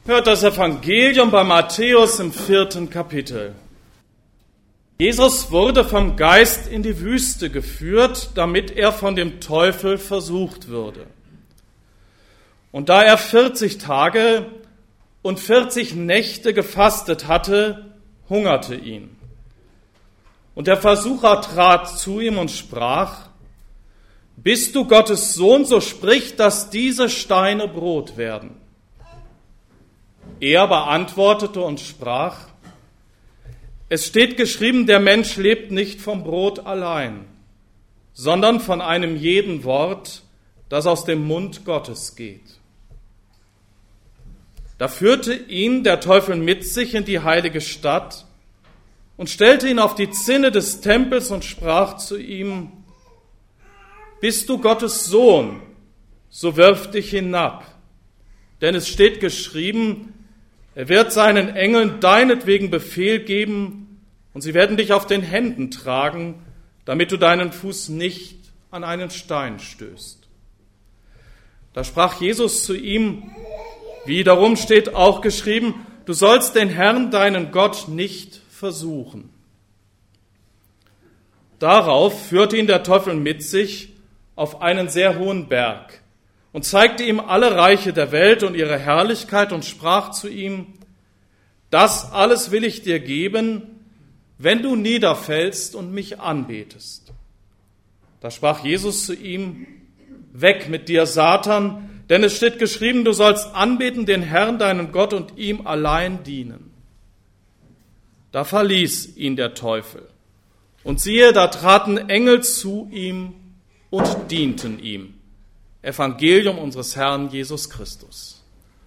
Hört das Evangelium bei Matthäus im 4. Kapitel. Jesus wurde vom Geist in die Wüste geführt, damit er von dem Teufel versucht würde. Und da er 40 Tage und 40 Nächte gefastet hatte, hungerte ihn. Und der Versucher trat zu ihm und sprach: Bist du Gottes Sohn, so sprich, dass diese Steine Brot werden. Er beantwortete und sprach: Es steht geschrieben, der Mensch lebt nicht vom Brot allein, sondern von einem jeden Wort, das aus dem Mund Gottes geht. Da führte ihn der Teufel mit sich in die heilige Stadt und stellte ihn auf die Zinne des Tempels und sprach zu ihm: Bist du Gottes Sohn, so wirf dich hinab, denn es steht geschrieben, er wird seinen Engeln deinetwegen Befehl geben, und sie werden dich auf den Händen tragen, damit du deinen Fuß nicht an einen Stein stößt. Da sprach Jesus zu ihm: Wiederum steht auch geschrieben, du sollst den Herrn, deinen Gott, nicht versuchen. Darauf führte ihn der Teufel mit sich auf einen sehr hohen Berg und zeigte ihm alle Reiche der Welt und ihre Herrlichkeit und sprach zu ihm: Das alles will ich dir geben, wenn du niederfällst und mich anbetest. Da sprach Jesus zu ihm: Weg mit dir, Satan, denn es steht geschrieben, du sollst anbeten den Herrn, deinen Gott, und ihm allein dienen. Da verließ ihn der Teufel. Und siehe, da traten Engel zu ihm und dienten ihm. Evangelium unseres Herrn Jesus Christus.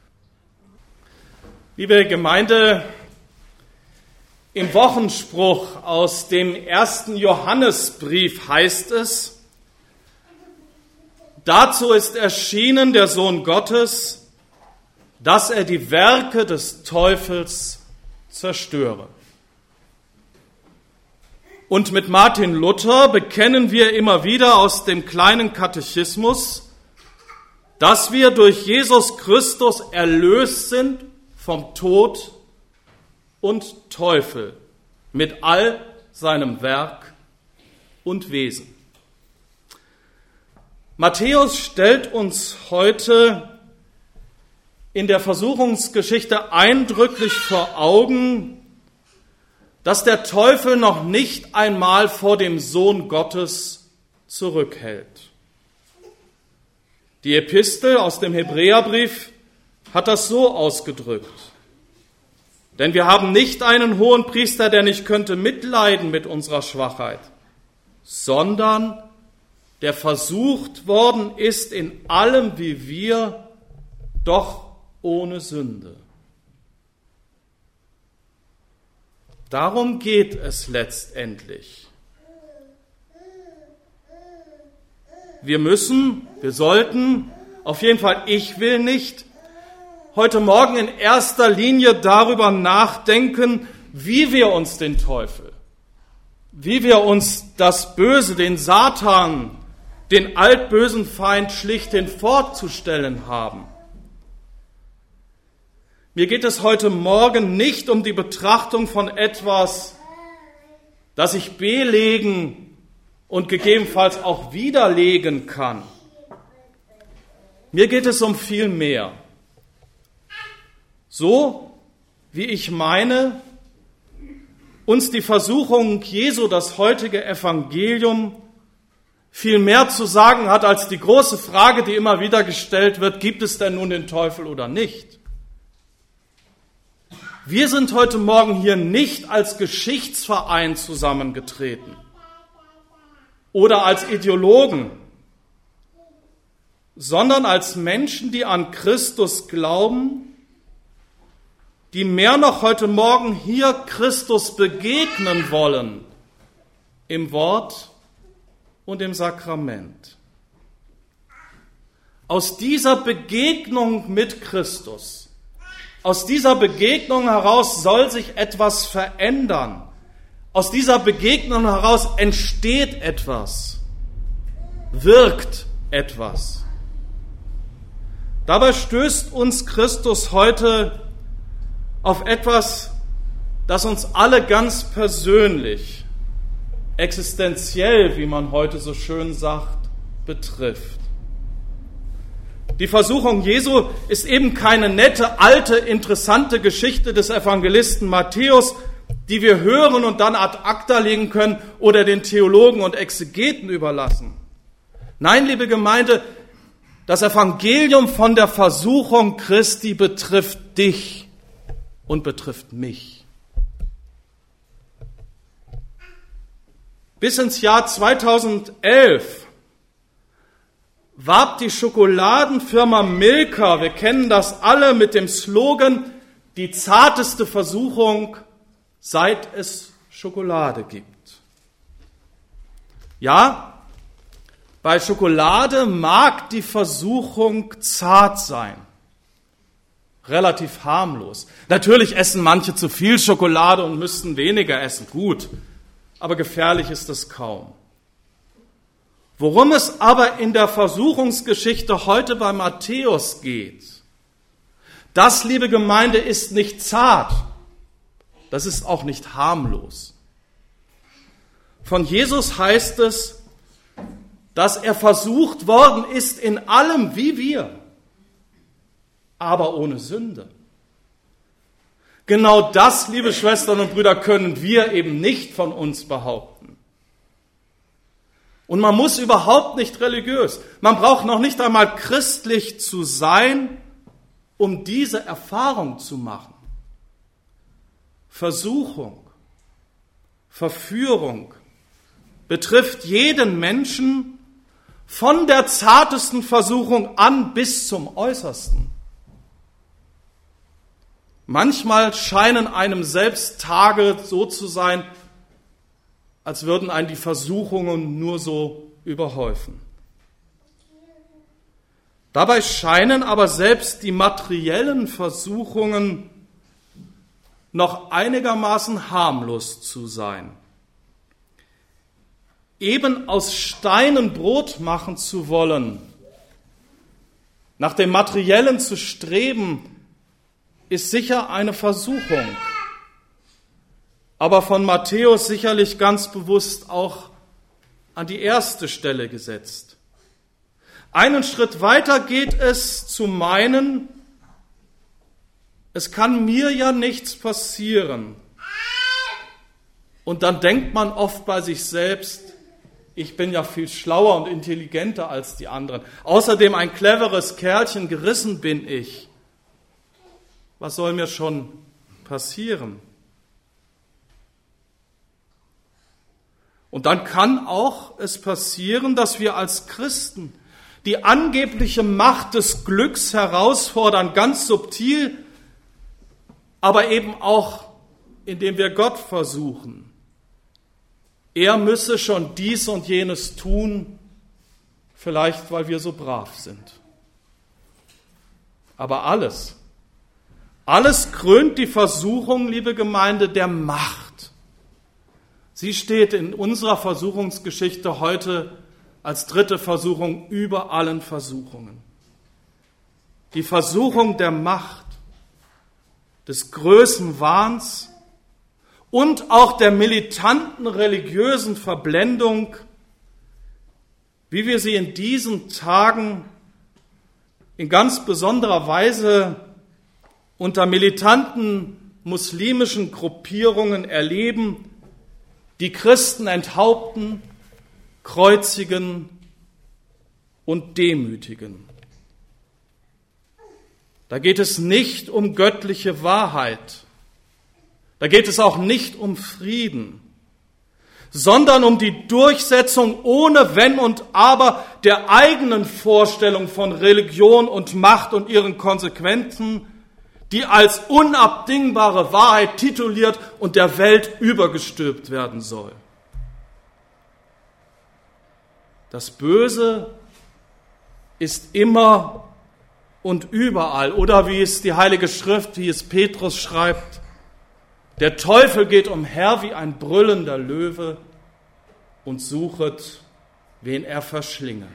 Liebe Gemeinde, im Wochenspruch aus dem 1. Johannesbrief heißt es: Dazu ist erschienen der Sohn Gottes, dass er die Werke des Teufels zerstöre. Und mit Martin Luther bekennen wir immer wieder aus dem kleinen Katechismus, dass wir durch Jesus Christus erlöst sind vom Tod und Teufel mit all seinem Werk und Wesen. Matthäus stellt uns heute in der Versuchungsgeschichte eindrücklich vor Augen, dass der Teufel noch nicht einmal vor dem Sohn Gottes zurückhält. Die Epistel aus dem Hebräerbrief hat das so ausgedrückt: Denn wir haben nicht einen hohen Priester, der nicht könnte mitleiden mit unserer Schwachheit, sondern der versucht worden ist in allem wie wir, doch ohne Sünde. Darum geht es letztendlich. Wir sollten, auf jeden Fall ich will nicht, heute Morgen in erster Linie darüber nachdenken, wie wir uns den Teufel, wie wir uns das Böse, den Satan, den altbösen Feind schlichthin vorzustellen haben. Mir geht es heute Morgen nicht um die Betrachtung von etwas, das ich belegen und gegebenenfalls auch widerlegen kann. Mir geht es um viel mehr. So wie ich meine, uns die Versuchung Jesu, das heutige Evangelium, viel mehr zu sagen hat als die große Frage, die immer wieder gestellt wird: Gibt es denn nun den Teufel oder nicht? Wir sind heute Morgen hier nicht als Geschichtsverein zusammengetreten oder als Ideologen, sondern als Menschen, die an Christus glauben, die mehr noch heute Morgen hier Christus begegnen wollen, im Wort und im Sakrament. Aus dieser Begegnung mit Christus, aus dieser Begegnung heraus soll sich etwas verändern. Aus dieser Begegnung heraus entsteht etwas, wirkt etwas. Dabei stößt uns Christus heute auf etwas, das uns alle ganz persönlich, existenziell, wie man heute so schön sagt, betrifft. Die Versuchung Jesu ist eben keine nette, alte, interessante Geschichte des Evangelisten Matthäus, die wir hören und dann ad acta legen können oder den Theologen und Exegeten überlassen. Nein, liebe Gemeinde, das Evangelium von der Versuchung Christi betrifft dich und betrifft mich. Bis ins Jahr 2011 warb die Schokoladenfirma Milka, wir kennen das alle, mit dem Slogan, die zarteste Versuchung, seit es Schokolade gibt. Ja, bei Schokolade mag die Versuchung zart sein, relativ harmlos. Natürlich essen manche zu viel Schokolade und müssten weniger essen, gut, aber gefährlich ist es kaum. Worum es aber in der Versuchungsgeschichte heute bei Matthäus geht, das, liebe Gemeinde, ist nicht zart, das ist auch nicht harmlos. Von Jesus heißt es, dass er versucht worden ist in allem wie wir, aber ohne Sünde. Genau das, liebe Schwestern und Brüder, können wir eben nicht von uns behaupten. Und man muss überhaupt nicht religiös, man braucht noch nicht einmal christlich zu sein, um diese Erfahrung zu machen. Versuchung, Verführung betrifft jeden Menschen von der zartesten Versuchung an bis zum Äußersten. Manchmal scheinen einem selbst Tage so zu sein, als würden einen die Versuchungen nur so überhäufen. Dabei scheinen aber selbst die materiellen Versuchungen noch einigermaßen harmlos zu sein. Eben aus Steinen Brot machen zu wollen, nach dem Materiellen zu streben, ist sicher eine Versuchung, aber von Matthäus sicherlich ganz bewusst auch an die erste Stelle gesetzt. Einen Schritt weiter geht es zu meinen, es kann mir ja nichts passieren. Und dann denkt man oft bei sich selbst, ich bin ja viel schlauer und intelligenter als die anderen. Außerdem ein cleveres Kerlchen, gerissen bin ich. Was soll mir schon passieren? Und dann kann auch es passieren, dass wir als Christen die angebliche Macht des Glücks herausfordern, ganz subtil, aber eben auch, indem wir Gott versuchen. Er müsse schon dies und jenes tun, vielleicht weil wir so brav sind. Aber alles krönt die Versuchung, liebe Gemeinde, der Macht. Sie steht in unserer Versuchungsgeschichte heute als dritte Versuchung über allen Versuchungen. Die Versuchung der Macht, des Größenwahns und auch der militanten religiösen Verblendung, wie wir sie in diesen Tagen in ganz besonderer Weise unter militanten muslimischen Gruppierungen erleben, die Christen enthaupten, kreuzigen und demütigen. Da geht es nicht um göttliche Wahrheit, da geht es auch nicht um Frieden, sondern um die Durchsetzung ohne Wenn und Aber der eigenen Vorstellung von Religion und Macht und ihren Konsequenzen, die als unabdingbare Wahrheit tituliert und der Welt übergestülpt werden soll. Das Böse ist immer und überall, oder wie es die Heilige Schrift, wie es Petrus schreibt, der Teufel geht umher wie ein brüllender Löwe und suchet, wen er verschlinge.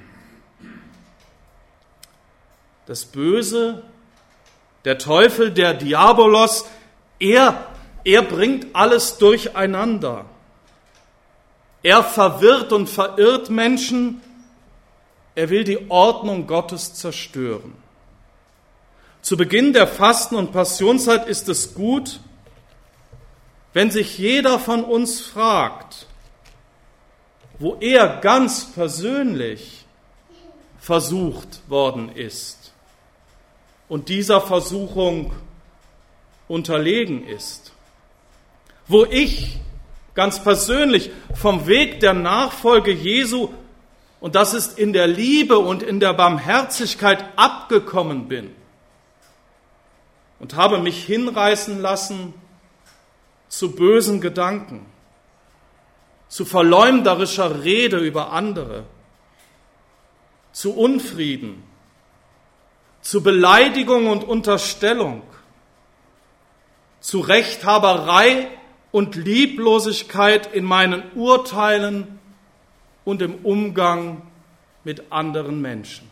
Das Böse, der Teufel, der Diabolos, Er bringt alles durcheinander. Er verwirrt und verirrt Menschen. Er will die Ordnung Gottes zerstören. Zu Beginn der Fasten- und Passionszeit ist es gut, wenn sich jeder von uns fragt, wo er ganz persönlich versucht worden ist und dieser Versuchung unterlegen ist. Wo ich ganz persönlich vom Weg der Nachfolge Jesu, und das ist in der Liebe und in der Barmherzigkeit, abgekommen bin und habe mich hinreißen lassen zu bösen Gedanken, zu verleumderischer Rede über andere, zu Unfrieden, zu Beleidigung und Unterstellung, zu Rechthaberei und Lieblosigkeit in meinen Urteilen und im Umgang mit anderen Menschen.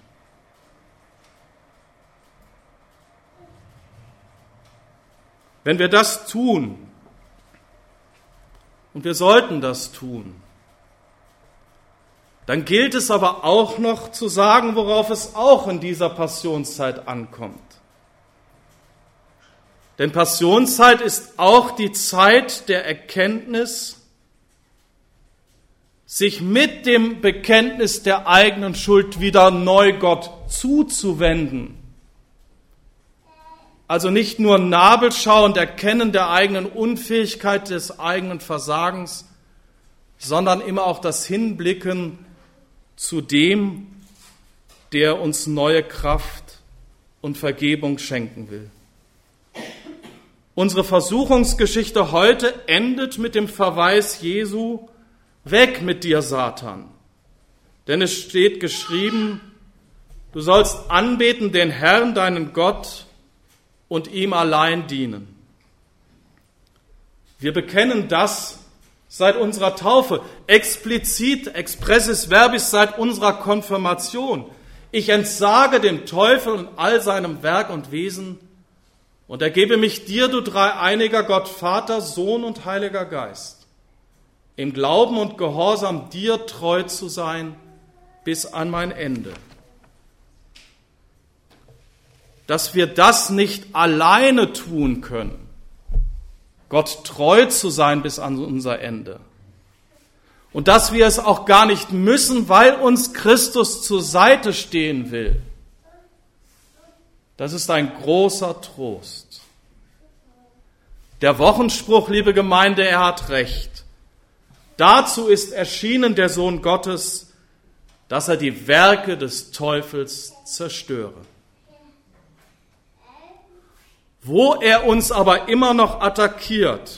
Wenn wir das tun, und wir sollten das tun, dann gilt es aber auch noch zu sagen, worauf es auch in dieser Passionszeit ankommt. Denn Passionszeit ist auch die Zeit der Erkenntnis, sich mit dem Bekenntnis der eigenen Schuld wieder neu Gott zuzuwenden. Also nicht nur nabelschauend Erkennen der eigenen Unfähigkeit, des eigenen Versagens, sondern immer auch das Hinblicken zu dem, der uns neue Kraft und Vergebung schenken will. Unsere Versuchungsgeschichte heute endet mit dem Verweis Jesu: Weg mit dir, Satan. Denn es steht geschrieben, du sollst anbeten den Herrn, deinen Gott, und ihm allein dienen. Wir bekennen das seit unserer Taufe, explizit, expressis verbis seit unserer Konfirmation. Ich entsage dem Teufel und all seinem Werk und Wesen und ergebe mich dir, du dreieiniger Gott, Vater, Sohn und Heiliger Geist, im Glauben und Gehorsam dir treu zu sein bis an mein Ende. Dass wir das nicht alleine tun können, Gott treu zu sein bis an unser Ende. Und dass wir es auch gar nicht müssen, weil uns Christus zur Seite stehen will. Das ist ein großer Trost. Der Wochenspruch, liebe Gemeinde, er hat recht. Dazu ist erschienen der Sohn Gottes, dass er die Werke des Teufels zerstöre. Wo er uns aber immer noch attackiert,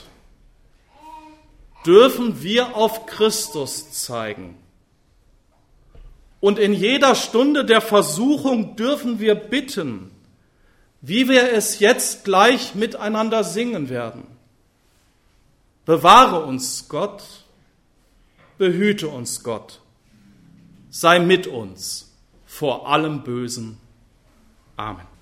dürfen wir auf Christus zeigen. Und in jeder Stunde der Versuchung dürfen wir bitten, wie wir es jetzt gleich miteinander singen werden. Bewahre uns Gott, behüte uns Gott, sei mit uns vor allem Bösen. Amen.